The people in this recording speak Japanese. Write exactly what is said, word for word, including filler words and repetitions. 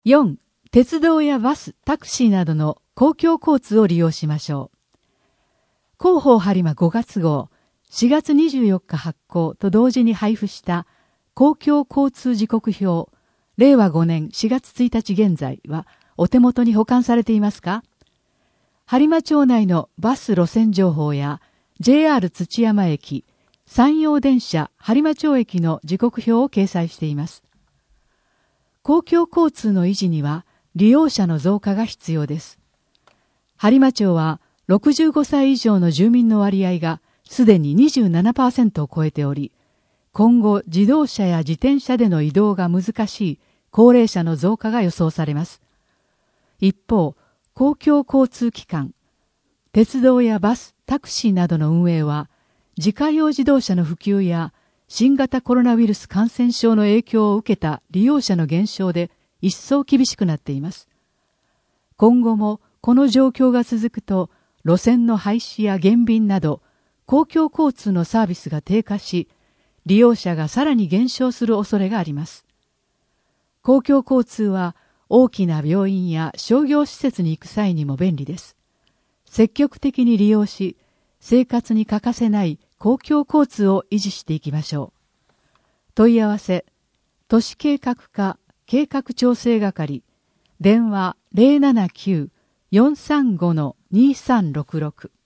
よん、鉄道やバス、タクシーなどの公共交通を利用しましょう。広報播磨ごがつ号、しがつにじゅうよっか発行と同時に配布した公共交通時刻表、れいわごねんしがつついたち現在はお手元に保管されていますか？播磨町内のバス路線情報や ジェイアール 土山駅、山陽電車播磨町駅の時刻表を掲載しています。公共交通の維持には利用者の増加が必要です。播磨町はろくじゅうごさい以上の住民の割合がすでに にじゅうななパーセント を超えており、今後自動車や自転車での移動が難しい高齢者の増加が予想されます。一方、公共交通機関、鉄道やバス、タクシーなどの運営は、自家用自動車の普及や新型コロナウイルス感染症の影響を受けた利用者の減少で一層厳しくなっています。今後もこの状況が続くと、路線の廃止や減便など公共交通のサービスが低下し、利用者がさらに減少する恐れがあります。公共交通は大きな病院や商業施設に行く際にも便利です。積極的に利用し、生活に欠かせない公共交通を維持していきましょう。問い合わせ、都市計画課計画調整係、電話 ゼロななきゅう よんさんご にさんろくろく